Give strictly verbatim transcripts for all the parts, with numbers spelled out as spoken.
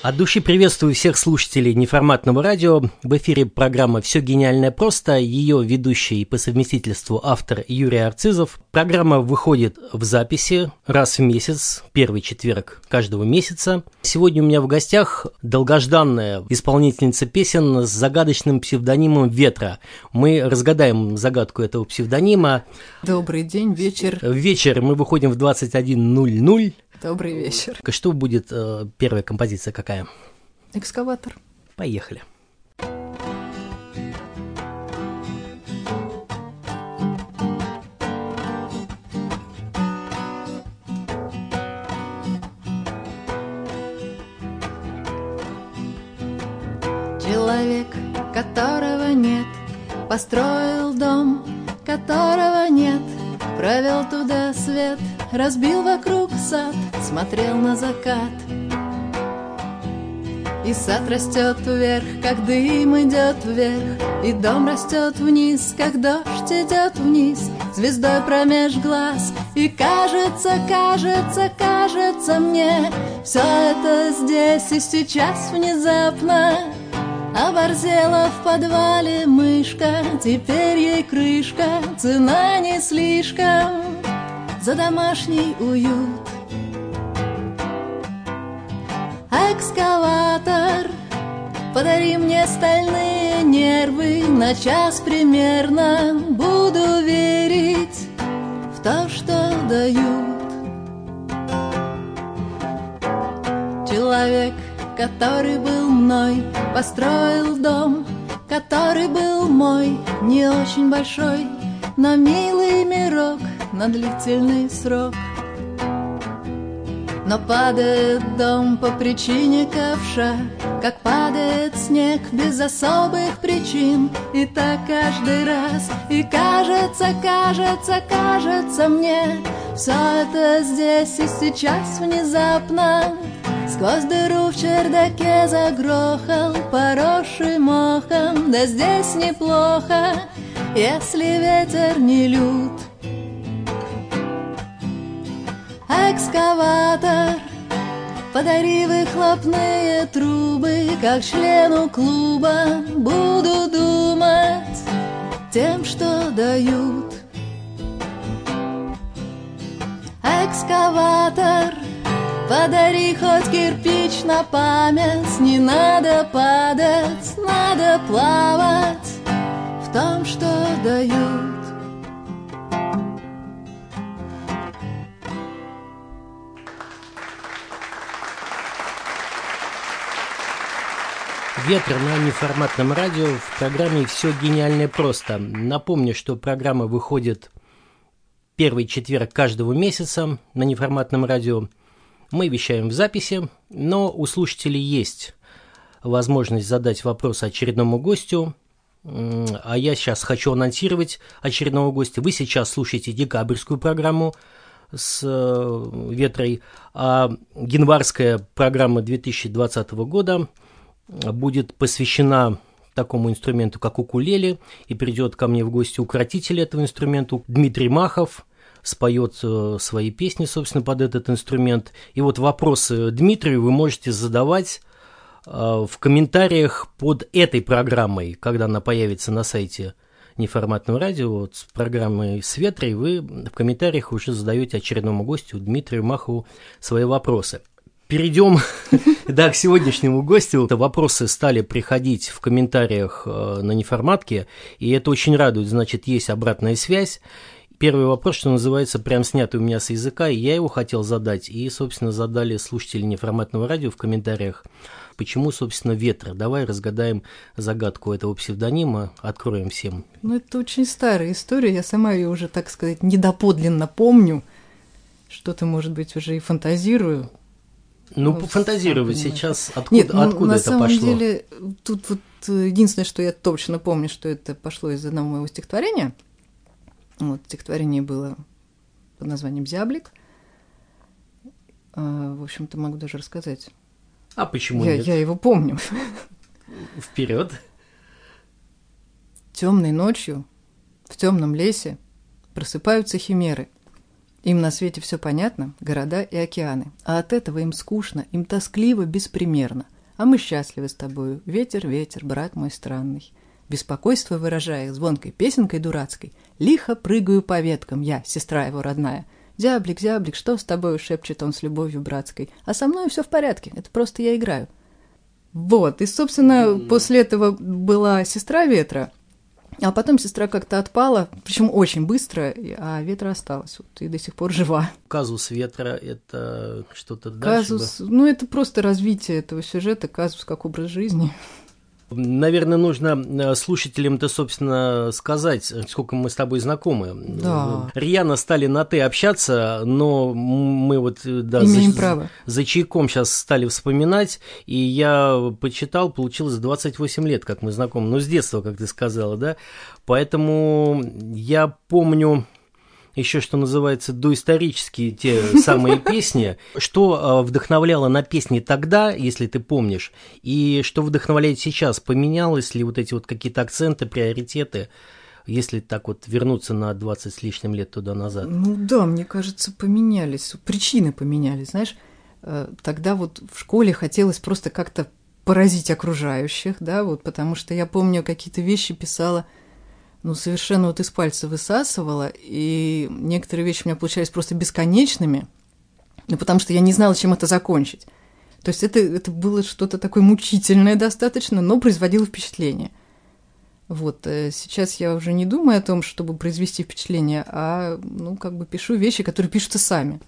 От души приветствую всех слушателей неформатного радио. В эфире программа «Все гениальное просто». Ее ведущий и по совместительству автор Юрий Арцизов. Программа выходит в записи раз в месяц, первый четверг каждого месяца. Сегодня у меня в гостях долгожданная исполнительница песен с загадочным псевдонимом «Ветра». Мы разгадаем загадку этого псевдонима. Добрый день, вечер. Вечер мы выходим в двадцать один ноль ноль. Добрый вечер. Что будет э, первая композиция какая? Экскаватор. Поехали. Человек, которого нет, построил дом, которого нет, провел туда свет, разбил вокруг сад, смотрел на закат. И сад растет вверх, как дым идет вверх, и дом растет вниз, как дождь идет вниз, звездой промеж глаз. И кажется, кажется, кажется мне, все это здесь и сейчас внезапно. Оборзела в подвале мышка, теперь ей крышка, цена не слишком за домашний уют. Экскаватор, подари мне стальные нервы, на час примерно буду верить в то, что дают. Человек, который был мной, построил дом, который был мой, не очень большой, но милый мирок на длительный срок. Но падает дом по причине ковша, как падает снег без особых причин. И так каждый раз, и кажется, кажется, кажется мне, все это здесь и сейчас внезапно. Сквозь дыру в чердаке загрохал, поросший мохом, да здесь неплохо, если ветер не лют. Экскаватор, подари выхлопные трубы, как члену клуба буду думать тем, что дают. Экскаватор, подари хоть кирпич на память, не надо падать, надо плавать в том, что дают. Ветер на неформатном радио в программе «Все гениальное просто». Напомню, что программа выходит первый четверг каждого месяца на неформатном радио. Мы вещаем в записи, но у слушателей есть возможность задать вопрос очередному гостю. А я сейчас хочу анонсировать очередного гостя. Вы сейчас слушаете декабрьскую программу с Ветрой, а январская программа две тысячи двадцатого года будет посвящена такому инструменту, как укулеле, и придет ко мне в гости укротитель этого инструмента Дмитрий Махов, споет свои песни, собственно, под этот инструмент. И вот вопросы Дмитрию вы можете задавать в комментариях под этой программой, когда она появится на сайте неформатного радио, вот с программой с Ветрой, вы в комментариях уже задаете очередному гостю Дмитрию Махову свои вопросы. Перейдем да, к сегодняшнему гостю. Вопросы стали приходить в комментариях на неформатке, и это очень радует, значит, есть обратная связь. Первый вопрос, что называется, прям снятый у меня с языка, и я его хотел задать, и, собственно, задали слушатели неформатного радио в комментариях. Почему, собственно, Ветра? Давай разгадаем загадку этого псевдонима, откроем всем. Ну, это очень старая история, я сама ее уже, так сказать, недоподлинно помню. Что-то, может быть, уже и фантазирую. Ну, ну пофантазировать сейчас, откуда, Нет, ну, откуда на это самом пошло? деле, тут вот единственное, что я точно помню, что это пошло из одного моего стихотворения. Вот, стихотворение было под названием «Зяблик». А, в общем-то, могу даже рассказать. А почему я, нет? Я его помню. Вперед. Темной ночью в темном лесе просыпаются химеры. Им на свете все понятно, города и океаны, а от этого им скучно, им тоскливо, беспримерно. А мы счастливы с тобою. Ветер, ветер, брат мой странный. Беспокойство выражая звонкой песенкой дурацкой. Лихо прыгаю по веткам я, сестра его родная. Зяблик, зяблик, что с тобою, шепчет он с любовью братской. А со мной все в порядке, это просто я играю. Вот, и, собственно, mm-hmm. после этого была сестра ветра, а потом сестра как-то отпала, причем очень быстро, а ветра осталась, вот, и до сих пор жива. Казус ветра – это что-то дальше? Казус, ну, это просто развитие этого сюжета, казус как образ жизни. Наверное, нужно слушателям-то, собственно, сказать, сколько мы с тобой знакомы. Да. Рьяно стали на «ты» общаться, но мы вот да, имеем за, право. За чайком сейчас стали вспоминать, и я почитал, получилось двадцать восемь лет, как мы знакомы, ну, с детства, как ты сказала, да, поэтому я помню... еще, что называется, доисторические те самые песни. Что вдохновляло на песни тогда, если ты помнишь, и что вдохновляет сейчас? Поменялось ли вот эти вот какие-то акценты, приоритеты, если так вот вернуться на двадцать с лишним лет туда назад? Ну да, мне кажется, поменялись, причины поменялись, знаешь. Тогда вот в школе хотелось просто как-то поразить окружающих, да, вот, потому что я помню, какие-то вещи писала, ну, совершенно вот из пальца высасывала, и некоторые вещи у меня получались просто бесконечными, ну, потому что я не знала, чем это закончить. То есть это, это было что-то такое мучительное достаточно, но производило впечатление. Вот, сейчас я уже не думаю о том, чтобы произвести впечатление, а, ну, как бы пишу вещи, которые пишутся сами.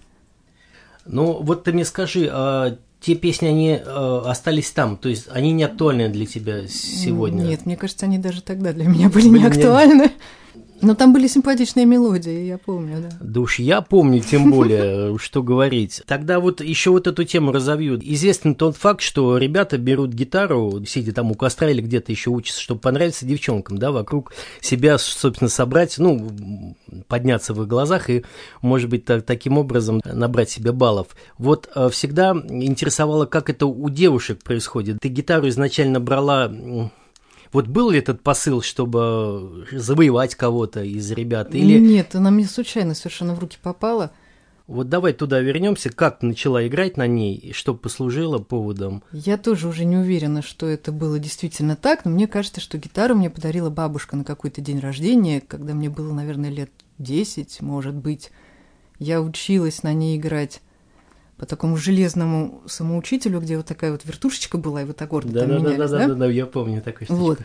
Ну, вот ты мне скажи, а те песни, они э, остались там, то есть они не актуальны для тебя сегодня? Нет, мне кажется, они даже тогда для меня были, были не актуальны. Не... Но там были симпатичные мелодии, я помню, да. Да уж я помню, тем более, что говорить. Тогда вот еще вот эту тему разовью. Известен тот факт, что ребята берут гитару, сидя там у костра или где-то еще учатся, чтобы понравиться девчонкам, да, вокруг себя, собственно, собрать, ну, подняться в их глазах и, может быть, так, таким образом набрать себе баллов. Вот всегда интересовало, как это у девушек происходит. Ты гитару изначально брала... Вот был ли этот посыл, чтобы завоевать кого-то из ребят? Или... Нет, она мне случайно совершенно в руки попала. Вот давай туда вернемся. Как начала играть на ней, и что послужило поводом? Я тоже уже не уверена, что это было действительно так, но мне кажется, что гитару мне подарила бабушка на какой-то день рождения, когда мне было, наверное, лет десять, может быть. Я училась на ней играть по такому железному самоучителю, где вот такая вот вертушечка была, и вот аккорды да, там да, менялись, да? Да, да, да, да, я помню такую штучку. Вот.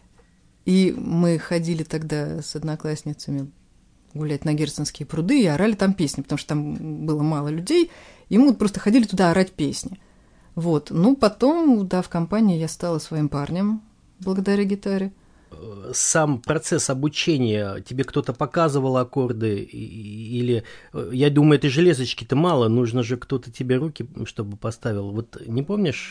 И мы ходили тогда с одноклассницами гулять на Герценские пруды и орали там песни, потому что там было мало людей, и мы вот просто ходили туда орать песни. Вот. Ну, потом, да, в компании я стала своим парнем благодаря гитаре. Сам процесс обучения, тебе кто-то показывал аккорды, или, я думаю, этой железочки-то мало, нужно же кто-то тебе руки, чтобы поставил. Вот не помнишь?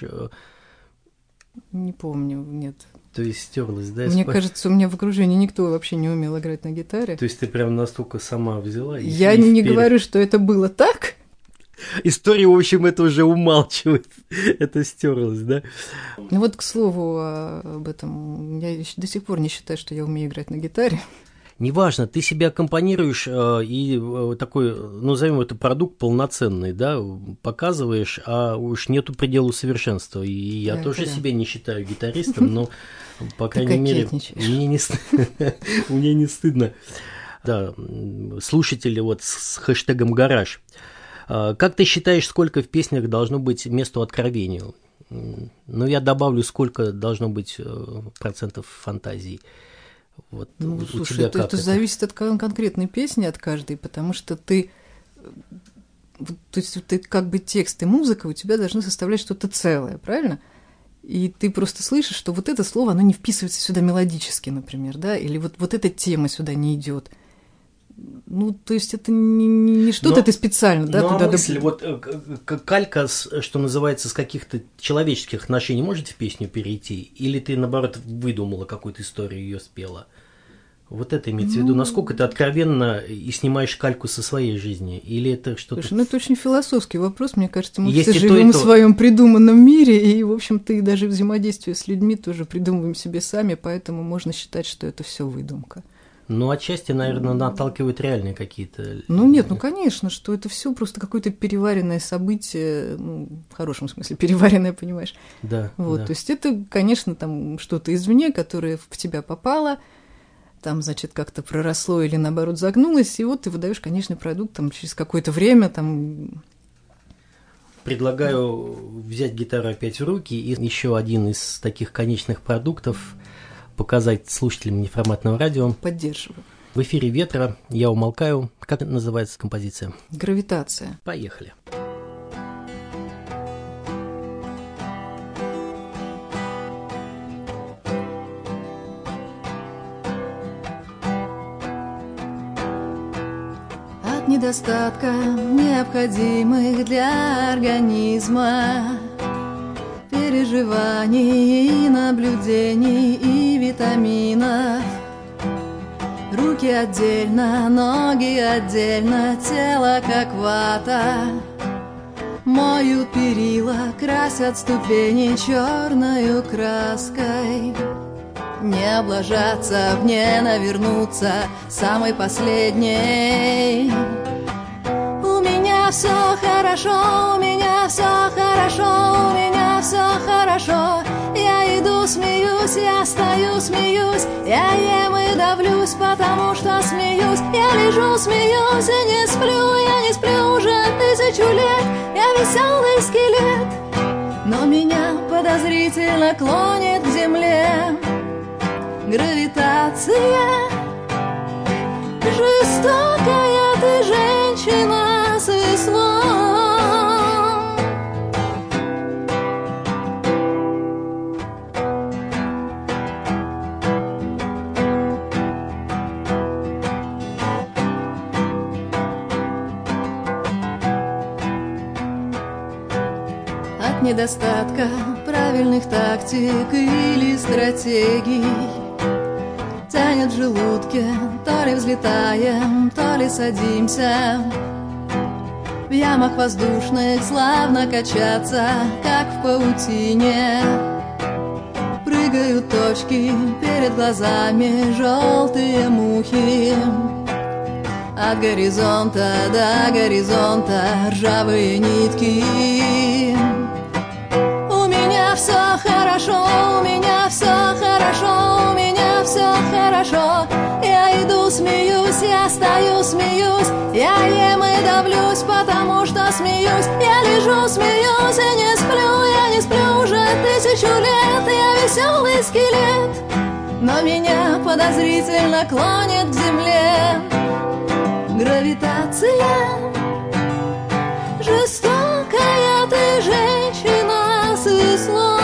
Не помню, нет. То есть стерлась, да? Мне спа... кажется, у меня в окружении никто вообще не умел играть на гитаре. То есть ты прям настолько сама взяла? И я не вперед. Говорю, что это было так. История, в общем, это уже умалчивает. Это стерлось, да? Ну вот, к слову об этом, я до сих пор не считаю, что я умею играть на гитаре. Неважно, ты себя аккомпанируешь э, и э, такой, ну, назовем это продукт полноценный, да, показываешь, а уж нету предела совершенства. И я да, тоже да. себя не считаю гитаристом, но, по крайней мере, мне не, мне не стыдно. Да, слушатели вот с хэштегом «Гараж». Как ты считаешь, сколько в песнях должно быть месту откровению? Ну, я добавлю, сколько должно быть процентов фантазии. Вот, ну, у слушай, тебя это, как это, это зависит от конкретной песни, от каждой, потому что ты, то есть ты как бы текст и музыка у тебя должны составлять что-то целое, правильно? И ты просто слышишь, что вот это слово, оно не вписывается сюда мелодически, например, да, или вот, вот эта тема сюда не идет. Ну, то есть это не, не что-то но, ты специально, да, ну, туда... А мысль, вот калька, что называется, с каких-то человеческих отношений может в песню перейти? Или ты, наоборот, выдумала какую-то историю, ее спела? Вот это имеется ну, в виду. Насколько ты откровенно и снимаешь кальку со своей жизни? Или это что-то... Слушай, ну это очень философский вопрос. Мне кажется, мы Есть все то, живем то... в своем придуманном мире, и, в общем-то, и даже взаимодействие с людьми тоже придумываем себе сами, поэтому можно считать, что это все выдумка. Ну, отчасти, наверное, наталкивают реальные какие-то... Ну, нет, ну, конечно, что это все просто какое-то переваренное событие, ну, в хорошем смысле, переваренное, понимаешь? Да, вот, да. То есть это, конечно, там что-то извне, которое в тебя попало, там, значит, как-то проросло или, наоборот, загнулось, и вот ты выдаешь конечный продукт там через какое-то время, там... Предлагаю взять гитару опять в руки и еще один из таких конечных продуктов показать слушателям неформатного радио. Поддерживаю. В эфире «Ветра», я умолкаю. Как называется композиция? «Гравитация». Поехали. От недостатка необходимых для организма переживаний и наблюдений и витаминов. Руки отдельно, ноги отдельно, тело как вата. Моют перила, красят ступени черною краской. Не облажаться, в не навернуться самой последней. У меня все хорошо, у меня все хорошо, у меня все хорошо. Я иду, смеюсь, я стою, смеюсь, я ем и давлюсь, потому что смеюсь. Я лежу, смеюсь и не сплю, я не сплю уже тысячу лет. Я веселый скелет, но меня подозрительно клонит к земле. Гравитация, жестокая ты женщина с веслом. От недостатка правильных тактик или стратегий тянет в желудке, то ли взлетаем, то ли садимся. В ямах воздушных славно качаться, как в паутине. Прыгают точки перед глазами, желтые мухи. От горизонта до горизонта ржавые нитки. У меня все хорошо, у меня все хорошо, у меня все хорошо. Я иду, смеюсь, я стою, смеюсь, я ем и давлюсь, потому что смеюсь. Я лежу, смеюсь и не сплю, я не сплю уже тысячу лет. Я веселый скелет, но меня подозрительно клонит к земле. Гравитация, жестокая ты женщина с веслом.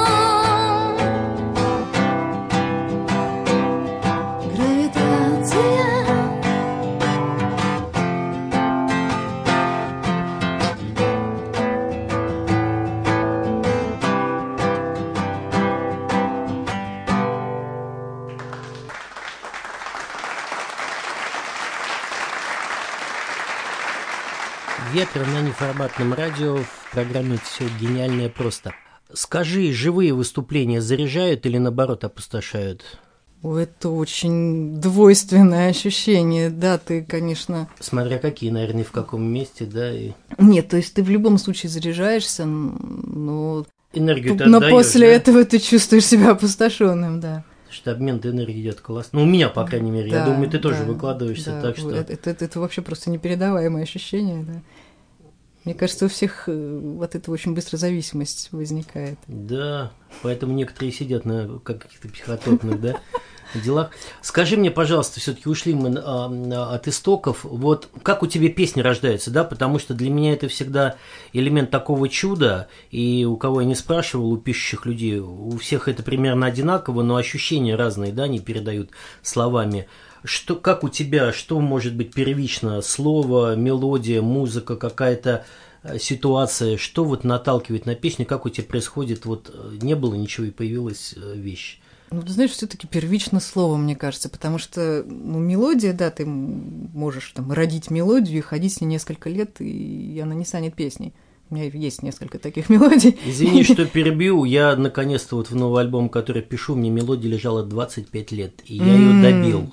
«Ветра» на неформатном радио в программе «Все гениальное просто». Скажи, живые выступления заряжают или наоборот опустошают? Это очень двойственное ощущение, да, ты, конечно... Смотря какие, наверное, в каком месте, да, и... Нет, то есть ты в любом случае заряжаешься, но... Энергию ты Но отдаёшь, после да? этого ты чувствуешь себя опустошенным, да. Потому что обмен энергии идет классно. Ну, у меня, по крайней мере, Да, я думаю, ты тоже да, выкладываешься, да, так что... Это, это, это вообще просто непередаваемое ощущение, да. Мне кажется, у всех от этого очень быстро зависимость возникает. Да, поэтому некоторые сидят на каких-то психотропных, да, делах. Скажи мне, пожалуйста, все-таки ушли мы а, от истоков. Вот как у тебя песни рождаются, да? Потому что для меня это всегда элемент такого чуда. И у кого я не спрашивал, у пишущих людей, у всех это примерно одинаково, но ощущения разные, да, не передают словами. Что, как у тебя, что может быть первично? Слово, мелодия, музыка, какая-то ситуация, что вот наталкивает на песню, как у тебя происходит, вот не было ничего и появилась вещь? Ну, ты знаешь, все-таки первично слово, мне кажется, потому что ну, мелодия, да, ты можешь там родить мелодию и ходить с ней несколько лет, и она не станет песней. У меня есть несколько таких мелодий. Извини, что перебью. Я наконец-то вот в новый альбом, который пишу, мне мелодия лежала двадцать пять лет, и я ее добил.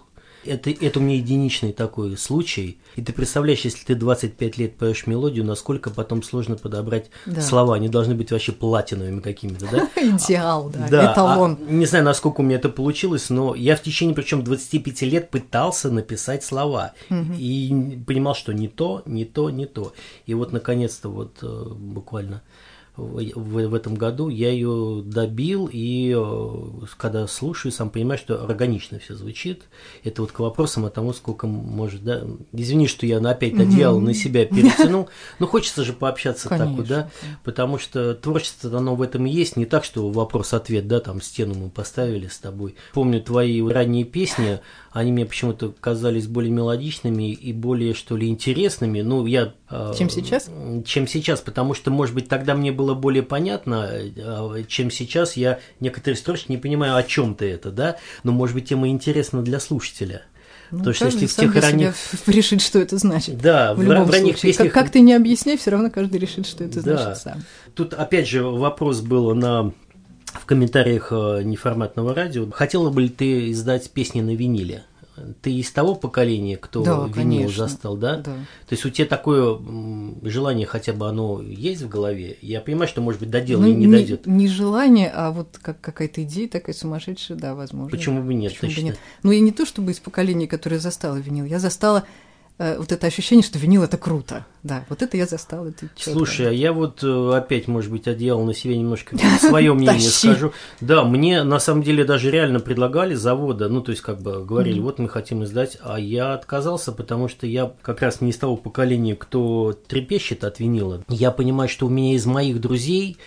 Это, это у меня единичный такой случай. И ты представляешь, если ты двадцать пять лет поешь мелодию, насколько потом сложно подобрать да. слова. Они должны быть вообще платиновыми какими-то, да? Идеал, да, да эталон. А, не знаю, насколько у меня это получилось, но я в течение, причем двадцати пяти лет пытался написать слова. Угу. И понимал, что не то, не то, не то. И вот, наконец-то, вот буквально... В, в этом году я ее добил, и когда слушаю, сам понимаю, что органично все звучит. Это вот к вопросам о том, сколько может, да. Извини, что я опять одеяло mm-hmm. на себя перетянул, но хочется же пообщаться так вот, да, потому что творчество, оно в этом и есть, не так, что вопрос-ответ, да, там стену мы поставили с тобой. Помню твои ранние песни, они мне почему-то казались более мелодичными и более, что ли, интересными. Ну, я... Чем сейчас? Чем сейчас, потому что, может быть, тогда мне было более понятно, чем сейчас. Я некоторые строчки не понимаю, о чем ты это, да? Но, может быть, тема интересна для слушателя. Ну, то, что если в тех ранних... решит, что это значит. Да, в, в любом ранних случае. Песнях... Как, как ты не объясняй, все равно каждый решит, что это да. значит сам. Тут, опять же, вопрос был на... в комментариях неформатного радио. Хотела бы ли ты издать песни на виниле? Ты из того поколения, кто да, винил конечно. застал, да? Да. То есть у тебя такое желание хотя бы оно есть в голове? Я понимаю, что, может быть, до дела ну, не, не дойдет. Не желание, а вот как какая-то идея такая сумасшедшая, да, возможно. Почему бы нет? Почему бы нет? Ну, и не то, чтобы из поколения, которое застало винил, я застала э, вот это ощущение, что винил – это круто. Да, вот это я застала. Это слушай, а я вот опять, может быть, одеяло на себе немножко свое мнение скажу. Да, мне на самом деле даже реально предлагали завода, ну, то есть, как бы говорили, вот мы хотим издать, а я отказался, потому что я как раз не из того поколения, кто трепещет от винила. Я понимаю, что у меня из моих друзей,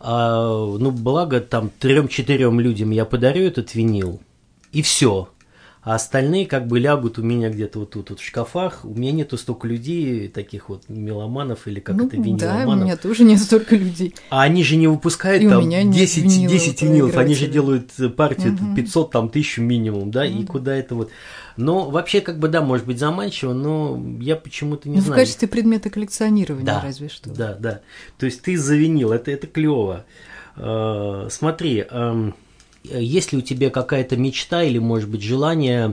ну, благо, там, трем-четырем людям я подарю этот винил, и все. А остальные как бы лягут у меня где-то вот тут вот в шкафах. У меня нету столько людей, таких вот меломанов или как ну, это, виниломанов. Да, у меня тоже нет столько людей. А они же не выпускают и там десять винилов, они же делают партию угу. пятьсот, там, тысячу минимум, да, угу. и куда это вот. Но вообще, как бы, да, может быть заманчиво, но я почему-то не ну, знаю. В качестве предмета коллекционирования да, разве что. Да, да. То есть ты за винил, это, это клево. Uh, смотри, uh, есть ли у тебя какая-то мечта или, может быть, желание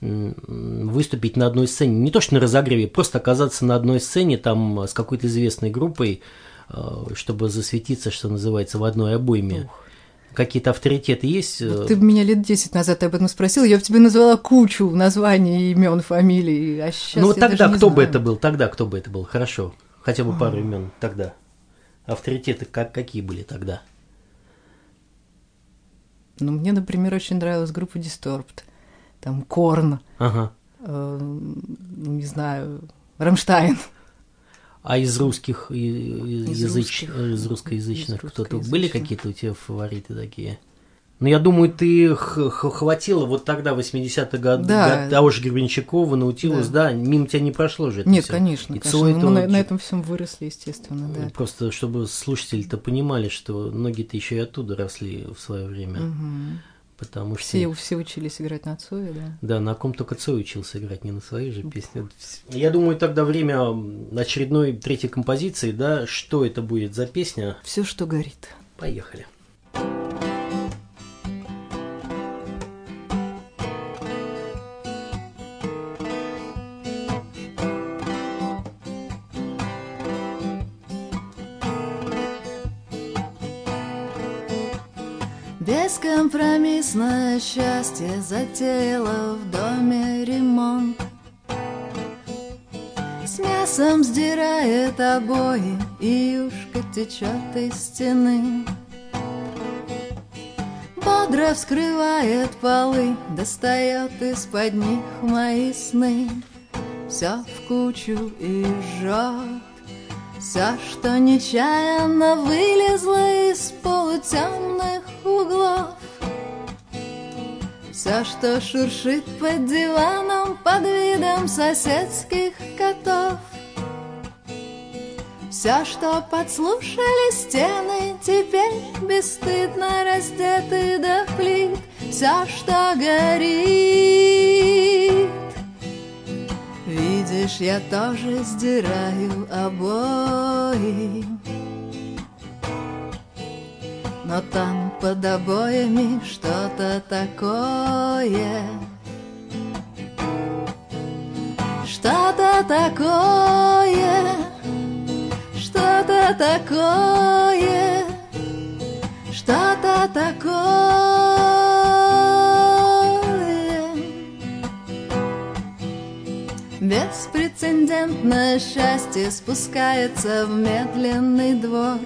выступить на одной сцене, не то что на разогреве, просто оказаться на одной сцене там с какой-то известной группой, чтобы засветиться, что называется, в одной обойме? Ух. Какие-то авторитеты есть? Вот ты меня лет десять назад об этом спросил, я бы тебе назвала кучу названий, имен, фамилий, а сейчас ну я тогда даже не кто знаю. бы это был? Тогда кто бы это был? Хорошо, хотя бы пару имен тогда. Авторитеты как, какие были тогда? Ну, мне, например, очень нравилась группа Disturbed. Там Корн, ага. э, не знаю, Рамштайн. А из русских, из, из, языч, русских, из русскоязычных из кто-то были какие-то у тебя фавориты такие? Ну, я думаю, ты хватило вот тогда, в восьмидесятых годах, да. того же Гребенщикова, Наутилус, да. да, мимо тебя не прошло же это Нет, всё. конечно, и конечно. Мы на, на этом всем выросли, естественно, да. Просто, чтобы слушатели-то понимали, что многие-то еще и оттуда росли в свое время. Угу. Потому что... Все, все учились играть на Цое, да? Да, на ком только Цой учился играть, не на своей же песне. Я думаю, тогда время очередной третьей композиции, да, что это будет за песня? «Все, что горит». Поехали. Бескомпромиссное счастье затеяло в доме ремонт. С мясом сдирает обои, и юшка течет из стены. Бодро вскрывает полы, достает из-под них мои сны. Все в кучу и жжет, все, что нечаянно вылезло из полутемных углов. Все, что шуршит под диваном под видом соседских котов. Все, что подслушали стены, теперь бесстыдно раздеты до плит. Все, что горит. Видишь, я тоже сдираю обои, но там под обоями что-то такое, такое, что-то такое, что-то такое. Беспрецедентное счастье спускается в медленный двор,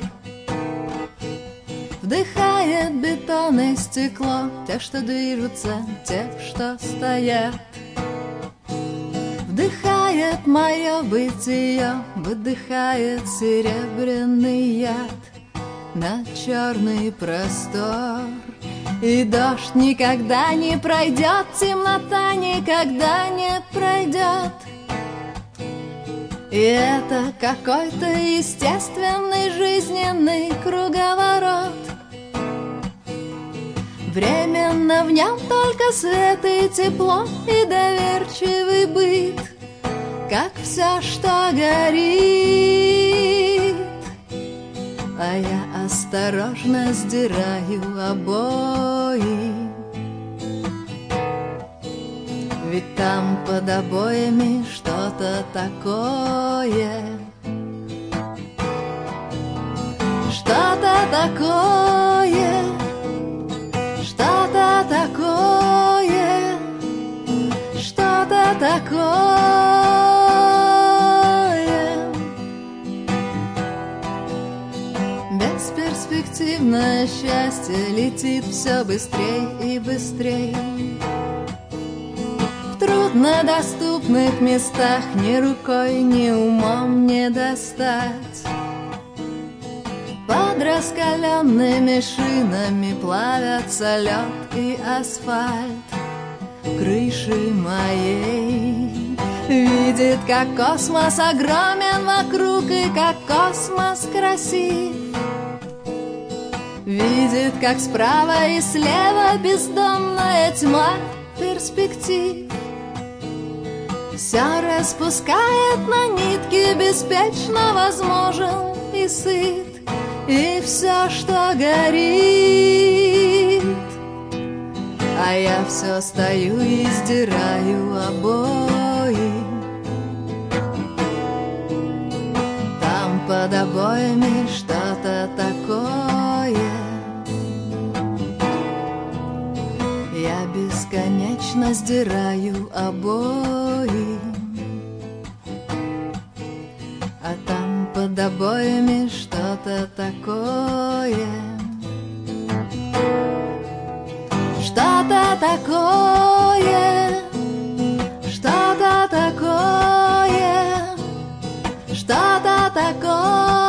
вдыхает бетон и стекло, тех, что движутся, тех, что стоят. Вдыхает мое бытие, выдыхает серебряный яд на черный простор. И дождь никогда не пройдет, темнота никогда не пройдет. И это какой-то естественный жизненный круговорот. Временно в нем только свет и тепло, и доверчивый быт, как все, что горит. А я осторожно сдираю обои, ведь там под обоями что-то такое, что-то такое, что-то такое, что-то такое. Бесперспективное счастье летит все быстрей и быстрей. В труднодоступных местах ни рукой, ни умом не достать. Под раскаленными шинами плавятся лед и асфальт. Крыши моей видит, как космос огромен вокруг и как космос красив. Видит, как справа и слева бездонная тьма перспектив. Все распускает на нитки, беспечно возможен и сыт. И все, что горит, а я все стою и сдираю обои. Там под обоями что-то такое. Я бесконечно сдираю обои, а там под обоями что-то такое, что-то такое, что-то такое, что-то такое.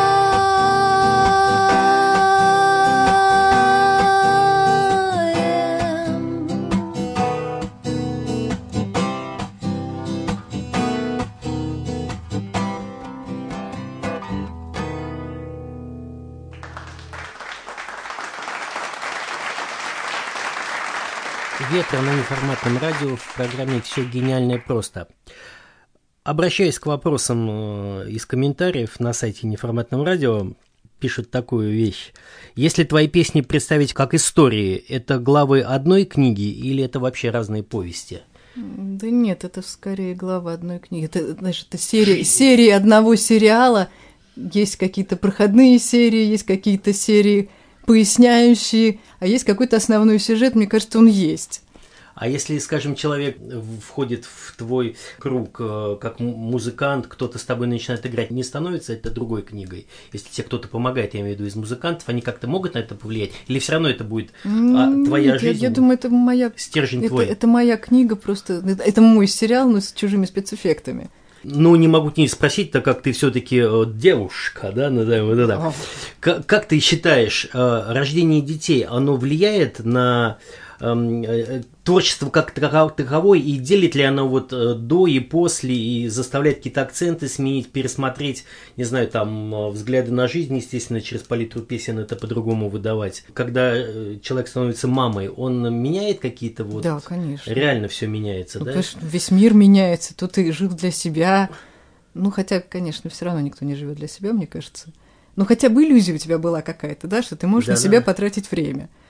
Ветра на неформатном радио в программе «Все гениальное просто». Обращаясь к вопросам из комментариев на сайте неформатном радио, пишут такую вещь. Если твои песни представить как истории, это главы одной книги или это вообще разные повести? Да нет, это скорее глава одной книги. Это, знаешь, это серия, серии одного сериала. Есть какие-то проходные серии, есть какие-то серии поясняющие, а есть какой-то основной сюжет, мне кажется, он есть. А если, скажем, человек входит в твой круг как музыкант, кто-то с тобой начинает играть, не становится это другой книгой? Если тебе кто-то помогает, я имею в виду из музыкантов, они как-то могут на это повлиять? Или все равно это будет а, твоя Нет, жизнь? Я, я думаю, это моя... Стержень это, твой. Это моя книга просто... Это, это мой сериал, но с чужими спецэффектами. Ну, не могу не спросить, так как ты все-таки девушка, да, назовем это так. Как, как ты считаешь, рождение детей, оно влияет на э, творчество как таковое, и делит ли оно вот до и после, и заставляет какие-то акценты сменить, пересмотреть, не знаю, там, взгляды на жизнь, естественно, через палитру песен это по-другому выдавать. Когда человек становится мамой, он меняет какие-то вот... Да, конечно. Реально все меняется, ну, да? Конечно, весь мир меняется, то ты жил для себя. Ну, хотя, конечно, все равно никто не живет для себя, мне кажется. Ну, хотя бы иллюзия у тебя была какая-то, да, что ты можешь да, на себя да. потратить время.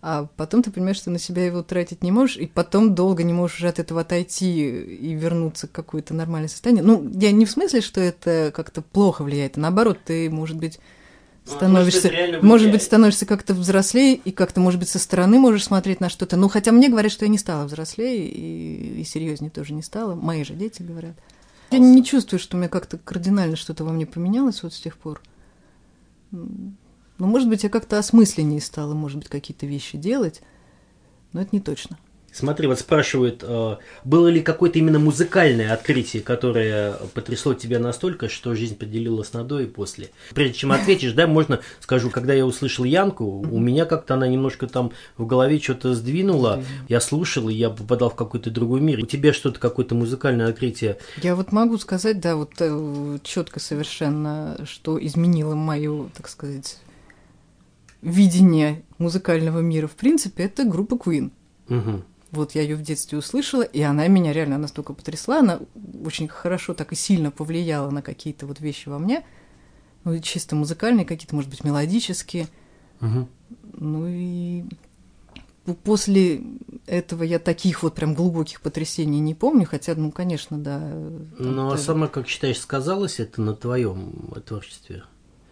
А потом ты понимаешь, что на себя его тратить не можешь, и потом долго не можешь уже от этого отойти и вернуться к какое-то нормальное состояние. Ну, я не в смысле, что это как-то плохо влияет, а наоборот, ты, может быть, становишься, может, может быть, становишься как-то взрослее, и как-то, может быть, со стороны можешь смотреть на что-то. Ну, хотя мне говорят, что я не стала взрослее, и, и серьезнее тоже не стала. Мои же дети говорят. Я не чувствую, что у меня как-то кардинально что-то во мне поменялось вот с тех пор. Ну, может быть, я как-то осмысленнее стала, может быть, какие-то вещи делать, но это не точно. Смотри, вот спрашивают, было ли какое-то именно музыкальное открытие, которое потрясло тебя настолько, что жизнь поделилась на до и после? Прежде чем ответишь, да, можно скажу, когда я услышал Янку, у меня как-то она немножко там в голове что-то сдвинула, я слушал, и я попадал в какой-то другой мир. У тебя что-то, какое-то музыкальное открытие? Я вот могу сказать, да, вот четко совершенно, что изменило мое, так сказать, видение музыкального мира, в принципе, это группа Queen. Угу. Вот я ее в детстве услышала, и она меня реально настолько потрясла, она очень хорошо так и сильно повлияла на какие-то вот вещи во мне, ну, чисто музыкальные, какие-то, может быть, мелодические. Угу. Ну и после этого я таких вот прям глубоких потрясений не помню, хотя, ну, конечно, да. Ну, а даже... сама, как считаешь, сказалось это на твоем творчестве?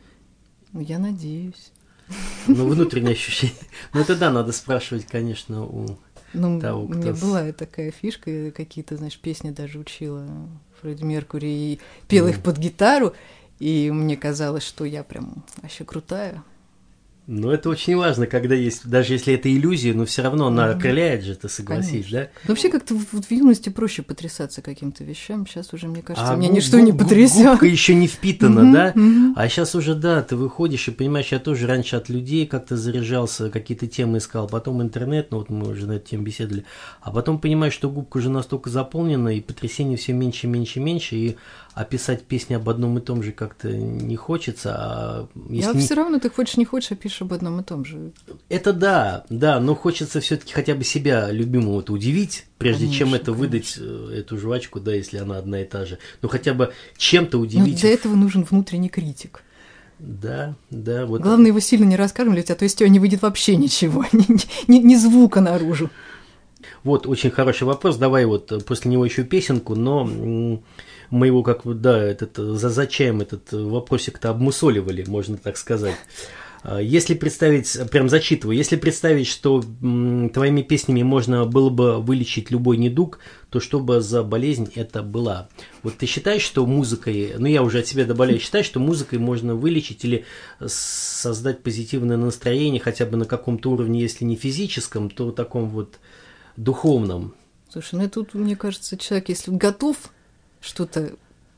Ну, я надеюсь. Ну, внутреннее ощущение. Ну, это да, надо спрашивать, конечно, у... Ну, того, у меня кто... была такая фишка, я какие-то, знаешь, песни даже учила Фредди Меркьюри и пела mm. их под гитару, и мне казалось, что я прям вообще крутая. Ну, это очень важно, когда есть, даже если это иллюзия, но все равно она окрыляет же, ты согласись, Конечно. да? Но вообще как-то в, в юности проще потрясаться каким-то вещам, сейчас уже, мне кажется, а меня губ, ничто не потрясет. Губка еще не впитана, mm-hmm, да? Mm-hmm. А сейчас уже, да, ты выходишь и понимаешь, я тоже раньше от людей как-то заряжался, какие-то темы искал, потом интернет, ну вот мы уже на эту тему беседовали, а потом понимаешь, что губка уже настолько заполнена, и потрясений все меньше, меньше, меньше, и описать песни об одном и том же как-то не хочется. А если а не... все равно ты хочешь, не хочешь, а пишешь об одном и том же. Это да, да, но хочется все-таки хотя бы себя любимого-то удивить, прежде конечно, чем это конечно. выдать, эту жвачку, да, если она одна и та же. Ну хотя бы чем-то удивить. Но для этого нужен внутренний критик. Да, да. Вот. Главное, его сильно не раскармливать, а то из тебя не выйдет вообще ничего, ни, ни, ни звука наружу. Вот, очень хороший вопрос, давай вот после него еще песенку, но... Мы его как бы, да, этот, за, за чаем этот вопросик-то обмусоливали, можно так сказать. Если представить, прям зачитываю, если представить, что м, твоими песнями можно было бы вылечить любой недуг, то что бы за болезнь это была? Вот ты считаешь, что музыкой, ну я уже от себя добавляю, считаешь, что музыкой можно вылечить или создать позитивное настроение хотя бы на каком-то уровне, если не физическом, то таком вот духовном? Слушай, ну тут, мне кажется, человек, если готов что-то,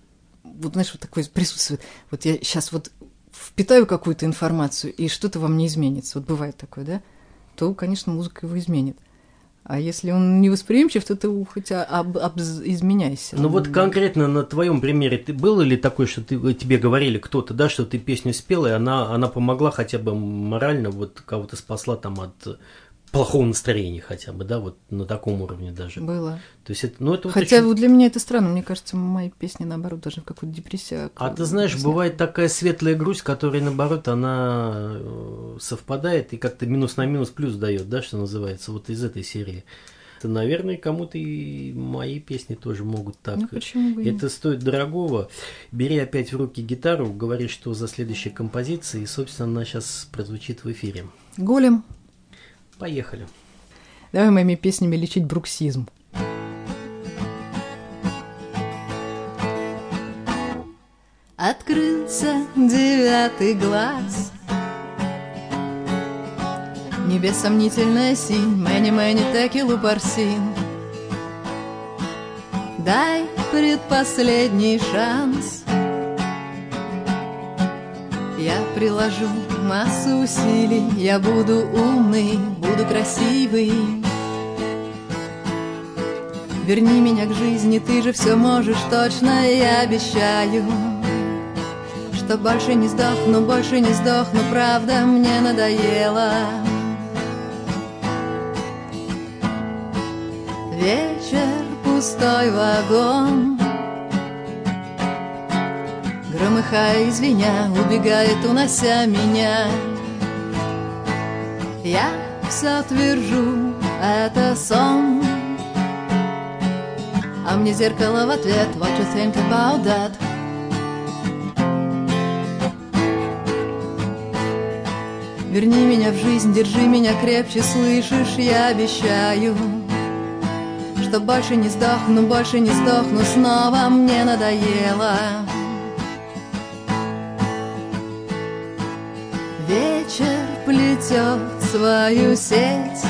вот знаешь, вот такое присутствует. Вот я сейчас вот впитаю какую-то информацию, и что-то во мне изменится. Вот бывает такое, да? То, конечно, музыка его изменит. А если он не восприимчив, то ты хотя об, об, изменяйся. Ну вот конкретно на твоем примере, ты, было ли такое, что ты, тебе говорили кто-то, да, что ты песню спела, и она, она помогла хотя бы морально, вот кого-то спасла там от... плохого настроения хотя бы, да, вот на таком уровне даже. Было. То есть это, ну, это Хотя вот очень... для меня это странно, мне кажется, мои песни, наоборот, даже в какую-то депрессию. А ты знаешь, бывает такая светлая грусть, которая, наоборот, она совпадает и как-то минус на минус плюс дает, да, что называется, вот из этой серии. Это, наверное, кому-то и мои песни тоже могут так. Ну, почему бы и нет? Это стоит дорогого. Бери опять в руки гитару, говори, что за следующей композицией, и, собственно, она сейчас прозвучит в эфире. Голем. Поехали. Давай моими песнями лечить бруксизм. Открылся девятый глаз, небес сомнительная синь, мэни-мэни текилу парсин. Дай предпоследний шанс, я приложу массу усилий, я буду умный, буду красивый. Верни меня к жизни, ты же все можешь точно, я обещаю, что больше не сдохну, больше не сдохну, правда, мне надоело. Вечер, пустой вагон, громыхая и звеня, убегает, унося меня. Я все твержу, это сон. А мне зеркало в ответ, what you think about that? Верни меня в жизнь, держи меня крепче, слышишь, я обещаю, что больше не сдохну, больше не сдохну, снова мне надоело. Вечер плетет свою сеть,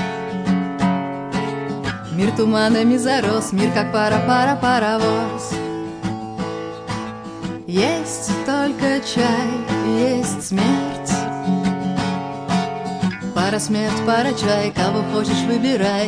мир туманами зарос, мир как пара-пара-паровоз. Есть только чай, есть смерть. Пара смерть, пара чай, кого хочешь выбирай.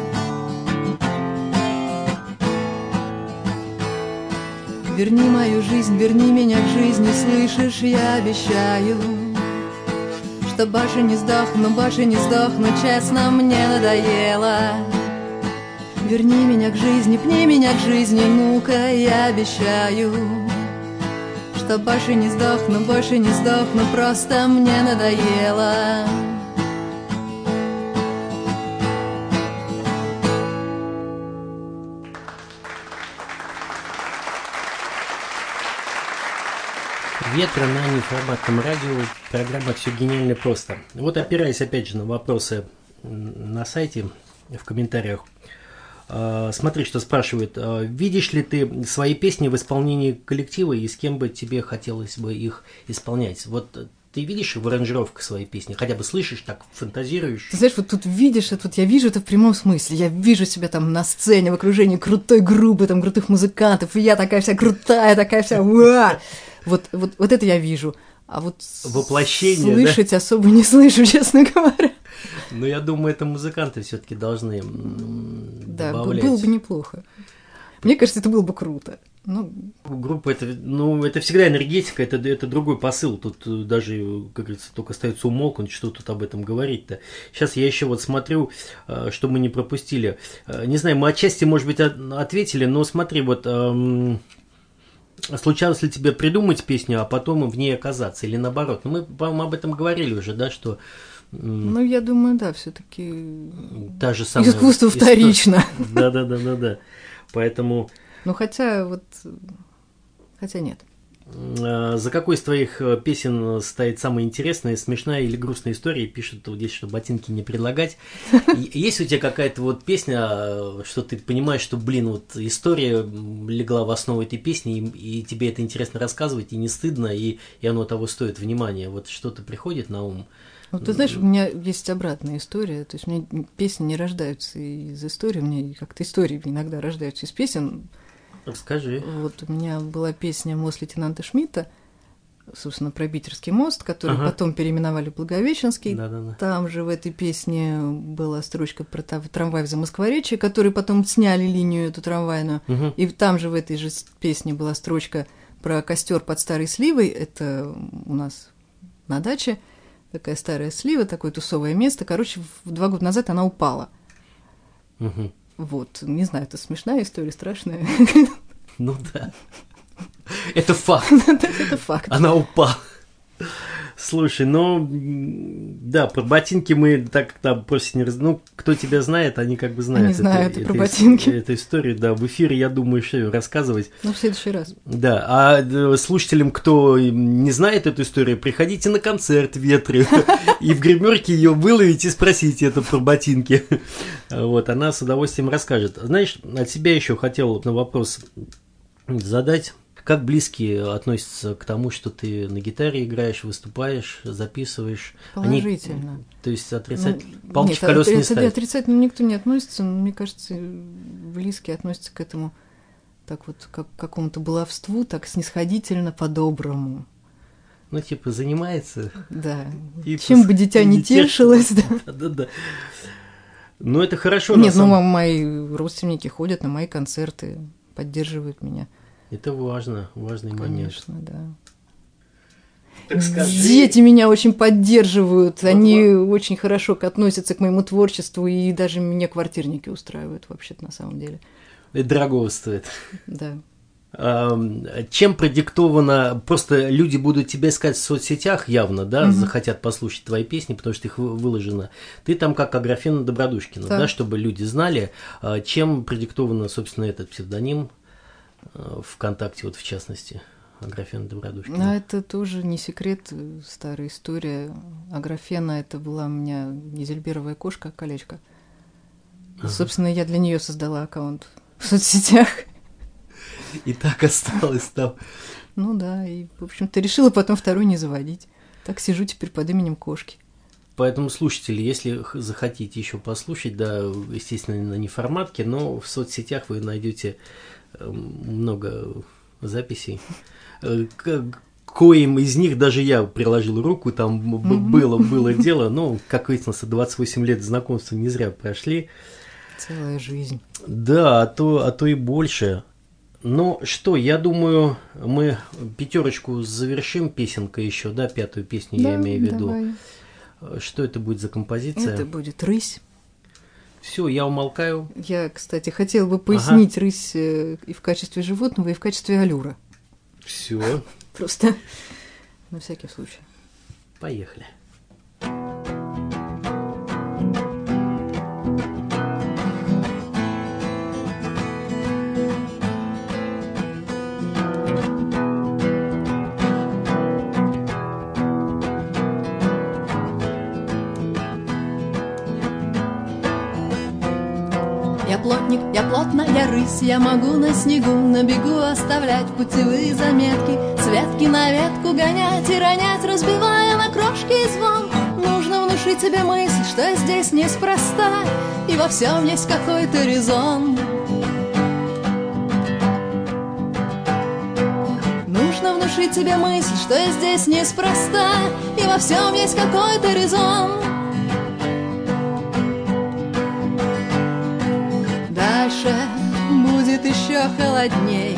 Верни мою жизнь, верни меня к жизни, слышишь, я обещаю, что больше не сдохну, больше не сдохну, честно, мне надоело. Верни меня к жизни, пни меня к жизни, ну-ка, я обещаю, что больше не сдохну, больше не сдохну, просто мне надоело. Ветра на неформатном радио, программа «Все гениально просто». Вот опираясь опять же на вопросы на сайте, в комментариях, смотри, что спрашивают. Видишь ли ты свои песни в исполнении коллектива и с кем бы тебе хотелось бы их исполнять? Вот ты видишь в аранжировках свои песни, хотя бы слышишь, так фантазируешь? Ты знаешь, вот тут видишь, тут я вижу это в прямом смысле. Я вижу себя там на сцене в окружении крутой группы, там крутых музыкантов, и я такая вся крутая, такая вся уа! Вот, вот, вот это я вижу. А вот воплощение, слышать да? особо не слышу, честно говоря. Ну, я думаю, это музыканты все-таки должны да, добавлять. было бы неплохо. Мне кажется, это было бы круто. Ну, группа это, ну, это всегда энергетика, это, это другой посыл. Тут даже, как говорится, только остается умолкнуть, что тут об этом говорить-то. Сейчас я еще вот смотрю, что мы не пропустили. Не знаю, мы отчасти, может быть, ответили, но смотри, вот случалось ли тебе придумать песню, а потом в ней оказаться, или наоборот? Ну, мы, по-моему, об этом говорили уже, да, что... Ну, я думаю, да, все-таки та же самая искусство история. вторично. Да, да, да, да, да. Поэтому. Ну, хотя вот, хотя нет. За какой из твоих песен стоит самая интересная, смешная или грустная история? Пишут вот здесь, что ботинки не предлагать. Есть у тебя какая-то вот песня, что ты понимаешь, что, блин, вот история легла в основу этой песни, и, и тебе это интересно рассказывать, и не стыдно, и, и оно того стоит внимания. Вот что-то приходит на ум? Ну, ты знаешь, у меня есть обратная история. То есть у меня песни не рождаются из истории, у меня как-то истории иногда рождаются из песен. Расскажи. Вот у меня была песня «Мост лейтенанта Шмидта», собственно, про Питерский мост, который ага. потом переименовали в Благовещенский. Да-да-да. Там же в этой песне была строчка про трамвай в Замоскворечье, который потом сняли линию эту трамвайную. Угу. И там же в этой же песне была строчка про костер под старой сливой. Это у нас на даче. Такая старая слива, такое тусовое место. Короче, два года назад она упала. Угу. Вот, не знаю, это смешная история, страшная. Ну да. Это факт. Это факт. Она упала. Слушай, ну, да, про ботинки мы так там просто не раз... Ну, кто тебя знает, они как бы знают. Они знают это, про это, ботинки. Эту историю, да, в эфире, я думаю, еще ее рассказывать. Ну, в следующий раз. Да, а слушателям, кто не знает эту историю, приходите на концерт в Ветре, и в гримерке ее выловите и спросите это про ботинки. Вот, она с удовольствием расскажет. Знаешь, от себя еще хотел на вопрос задать. Как близкие относятся к тому, что ты на гитаре играешь, выступаешь, записываешь? Положительно. Они, то есть отрицательно? Ну, палки в колеса не ставят? Отрицательно никто не относится, но мне кажется, близкие относятся к этому так вот, как к какому-то баловству, так снисходительно, по-доброму. Ну, типа, занимается. Да. И чем бы дитя не тешилось, да. Да-да-да. Ну, это хорошо. Нет, ну, самом... мои родственники ходят на мои концерты, поддерживают меня. Это важно, важный Конечно, момент. да. Так скажи... Дети меня очень поддерживают, вот они вот. Очень хорошо относятся к моему творчеству, и даже меня квартирники устраивают вообще-то на самом деле. Это дорого стоит. Да. Чем продиктовано, просто люди будут тебя искать в соцсетях явно, да, mm-hmm. захотят послушать твои песни, потому что их выложено. Ты там как Аграфена Добродушкина, да. да, чтобы люди знали, чем продиктовано, собственно, этот псевдоним ВКонтакте, вот в частности, Аграфена Добродушкина. Ну, это тоже не секрет, старая история. Аграфена — это была у меня Изельберовая кошка, колечко. Ага. Собственно, я для нее создала аккаунт в соцсетях. И так осталось там. Ну да, и, в общем-то, решила потом второй не заводить. Так сижу теперь под именем кошки. Поэтому, слушатели, если захотите еще послушать, да, естественно, на неформатке, но в соцсетях вы найдете много записей. Коим из них даже я приложил руку, там mm-hmm. было, было дело, но, как выяснилось, двадцать восемь лет знакомства не зря прошли. Целая жизнь. Да, а то, а то и больше. Ну что, я думаю, мы пятерочку завершим песенкой еще, да, пятую песню да, я имею в виду. Давай. Что это будет за композиция? Это будет «Рысь». Все, я умолкаю. Я, кстати, хотела бы пояснить ага. рысь и в качестве животного, и в качестве аллюра. Все. Просто на всякий случай. Поехали. Я плотник, я плотная рысь, я могу на снегу, на бегу оставлять путевые заметки, с ветки на ветку гонять и ронять, разбивая на крошки и звон. Нужно внушить себе мысль, что здесь неспроста, и во всем есть какой-то резон. Нужно внушить себе мысль, что здесь неспроста, и во всем есть какой-то резон. Дальше будет еще холодней.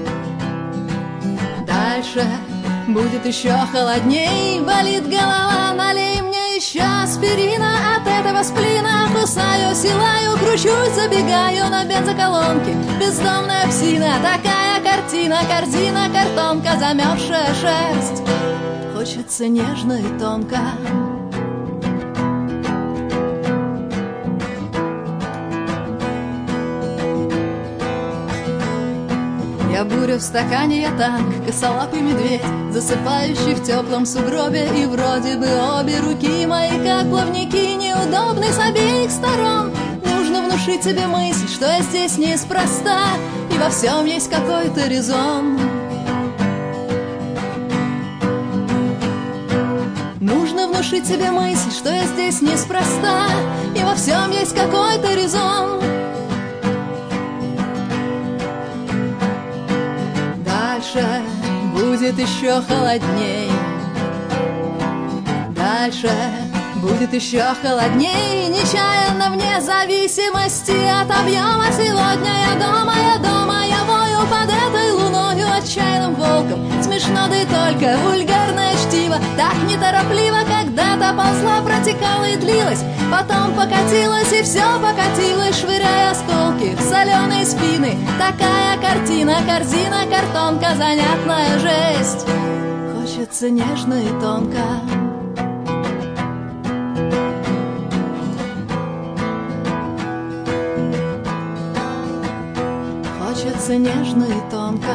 Дальше будет еще холодней. Болит голова, налей мне еще аспирина. От этого сплина кусаю, силаю, кручусь, забегаю на бензоколонке. Бездомная псина, такая картина, корзина, картонка, замерзшая шерсть. Хочется нежно и тонко. Я буря в стакане, я танк, косолапый медведь, засыпающий в теплом сугробе. И вроде бы обе руки мои, как плавники, неудобны с обеих сторон. Нужно внушить себе мысль, что я здесь неспроста, и во всем есть какой-то резон. Нужно внушить себе мысль, что я здесь неспроста, и во всем есть какой-то резон. Дальше будет еще холодней. Дальше будет еще холодней. Нечаянно вне зависимости от объема. Сегодня я дома, я дома, я вою под этой луною отчаянным волком. Смешно, да и только вульгарное чтиво. Так неторопливо когда-то ползла, протекала и длилась. Потом покатилась и все покатилось, швыряя осколки в соленые спины. Такая картина, корзина, картонка, занятная жесть. Хочется нежно и тонко. Хочется нежно и тонко.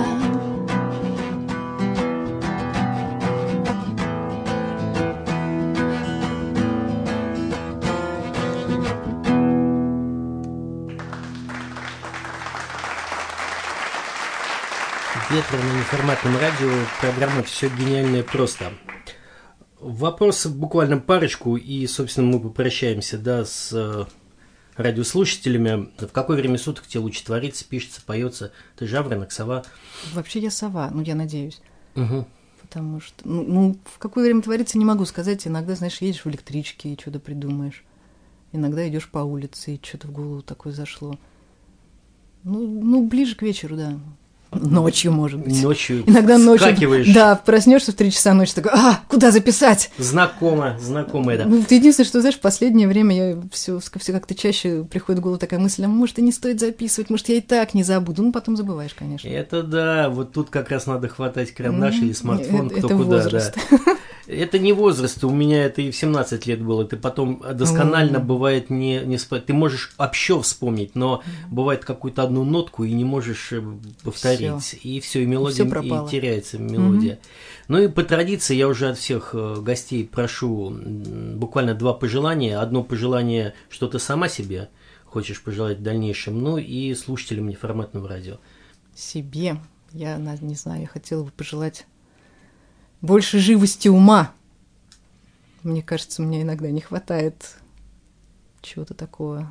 Ветер на неформатном радио, программа «Все гениальное просто». Вопросы буквально парочку, и, собственно, мы попрощаемся, да, с радиослушателями. В какое время суток тебе лучше творится, пишется, поется? Ты жаворонок, сова? Вообще я сова, ну, я надеюсь. Угу. Потому что, ну, ну, в какое время творится, не могу сказать. Иногда, знаешь, едешь в электричке и что-то придумаешь. Иногда идешь по улице, и что-то в голову такое зашло. Ну, ну, ближе к вечеру, да. Ночью, может быть. Ночью Иногда ночью. Вскакиваешь. Да, проснешься в три часа ночи, такой, а, куда записать? Знакомо, знакомо это. Ну, единственное, что, знаешь, в последнее время я все, все как-то чаще приходит в голову такая мысль, а может, и не стоит записывать, может, я и так не забуду. Ну, потом забываешь, конечно. Это да, вот тут как раз надо хватать карандаш mm-hmm. или смартфон, это, кто это куда, возраст. да. Это не возраст, у меня это и в семнадцать лет было. Ты потом досконально mm. бывает не, не спать. Ты можешь вообще вспомнить, но mm. бывает какую-то одну нотку и не можешь повторить. Всё. И все, и мелодия, и теряется мелодия. Mm-hmm. Ну и по традиции я уже от всех гостей прошу буквально два пожелания. Одно пожелание, что ты сама себе хочешь пожелать в дальнейшем, ну и слушателям неформатного радио. Себе? Я не знаю, я хотела бы пожелать больше живости ума. Мне кажется, мне иногда не хватает чего-то такого.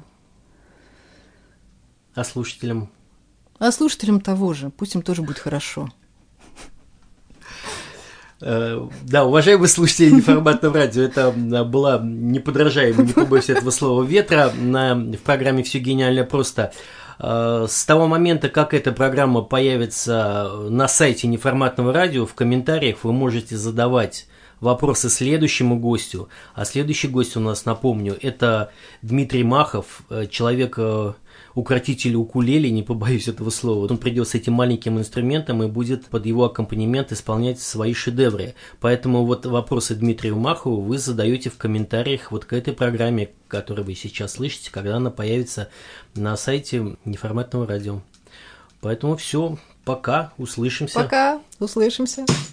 А слушателям? А слушателям того же. Пусть им тоже будет хорошо. Да, уважаемые слушатели неформатного радио, это была неподражаемая, не побоюсь этого слова, Ветра на, в программе «Все гениально просто». С того момента, как эта программа появится на сайте неформатного радио, в комментариях вы можете задавать вопросы следующему гостю. А следующий гость у нас, напомню, это Дмитрий Махов, человек, укротитель укулеле, не побоюсь этого слова. Он придет с этим маленьким инструментом и будет под его аккомпанемент исполнять свои шедевры. Поэтому вот вопросы Дмитрию Махову вы задаете в комментариях вот к этой программе, которую вы сейчас слышите, когда она появится на сайте неформатного радио. Поэтому все, пока, услышимся. Пока, услышимся.